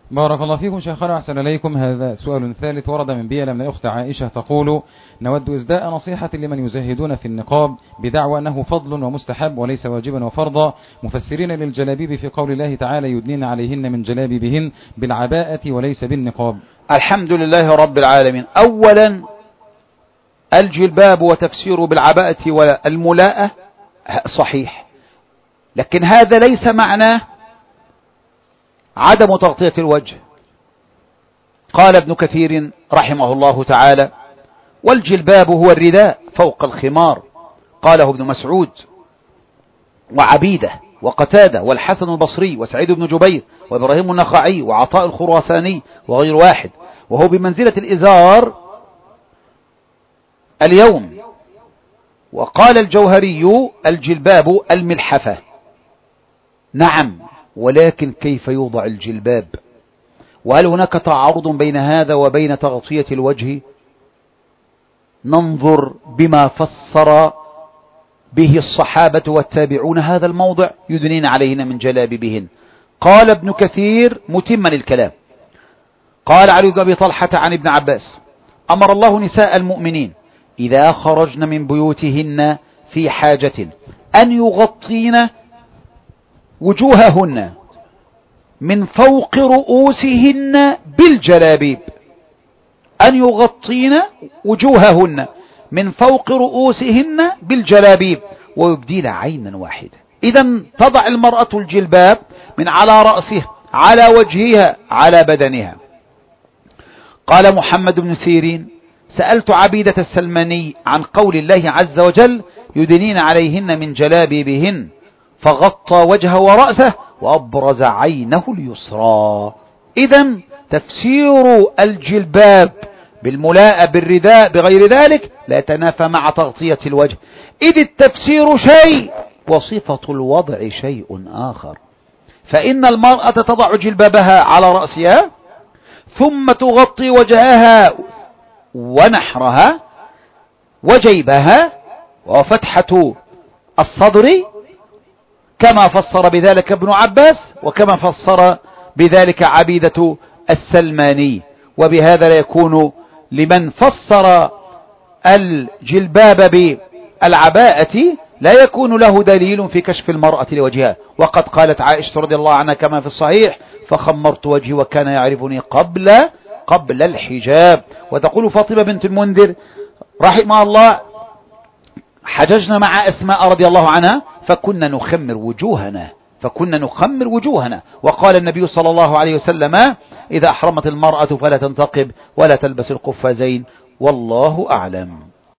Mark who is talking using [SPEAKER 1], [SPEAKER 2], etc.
[SPEAKER 1] بارك الله فيكم شيخنا وأحسن إليكم. هذا سؤال ثالث ورد من بيئة من الأخت عائشة تقول: نود إسداء نصيحة لمن يزهدون في النقاب بدعوى أنه فضل ومستحب وليس واجبا وفرضا، مفسرين للجلابيب في قول الله تعالى: يدنين عليهن من جلابيبهن بالعباءة وليس بالنقاب.
[SPEAKER 2] الحمد لله رب العالمين. أولا الجلباب وتفسيره بالعباءة والملاءة صحيح، لكن هذا ليس معناه عدم تغطية الوجه. قال ابن كثير رحمه الله تعالى: والجلباب هو الرداء فوق الخمار. قاله ابن مسعود وعبيدة وقتادة والحسن البصري وسعيد بن جبير وإبراهيم النخعي وعطاء الخراساني وغير واحد، وهو بمنزلة الإزار اليوم. وقال الجوهري: الجلباب الملحفة. نعم، ولكن كيف يوضع الجلباب؟ وهل هناك تعارض بين هذا وبين تغطية الوجه؟ ننظر بما فسر به الصحابة والتابعون هذا الموضع: يدنين عليهن من جلابيبهن. قال ابن كثير متما الكلام: قال علي بن أبي طلحة عن ابن عباس: أمر الله نساء المؤمنين إذا خرجن من بيوتهن في حاجة أن يغطين وجوههن من فوق رؤوسهن بالجلابيب. أن يغطين وجوههن من فوق رؤوسهن بالجلابيب ويبدين عينا واحدة. إذن تضع المرأة الجلباب من على رأسها على وجهها على بدنها. قال محمد بن سيرين: سألت عبيدة السلماني عن قول الله عز وجل: يدنين عليهن من جلابيبهن، فغطى وجهه ورأسه وأبرز عينه اليسرى. إذن تفسير الجلباب بالملاءة بالرداء بغير ذلك لا يتنافى مع تغطية الوجه، إذ التفسير شيء وصفة الوضع شيء آخر. فإن المرأة تضع جلبابها على رأسها ثم تغطي وجهها ونحرها وجيبها وفتحة الصدر، كما فسر بذلك ابن عباس وكما فسر بذلك عبيدة السلماني. وبهذا لا يكون لمن فسر الجلباب بالعباءة لا يكون له دليل في كشف المرأة لوجهها. وقد قالت عائشة رضي الله عنها كما في الصحيح: فخمرت وجهي وكان يعرفني قبل الحجاب. وتقول فاطمة بنت المنذر رحمها الله: حججنا مع أسماء رضي الله عنها فكنا نخمر وجوهنا. وقال النبي صلى الله عليه وسلم: إذا أحرمت المرأة فلا تنتقب ولا تلبس القفازين، والله أعلم.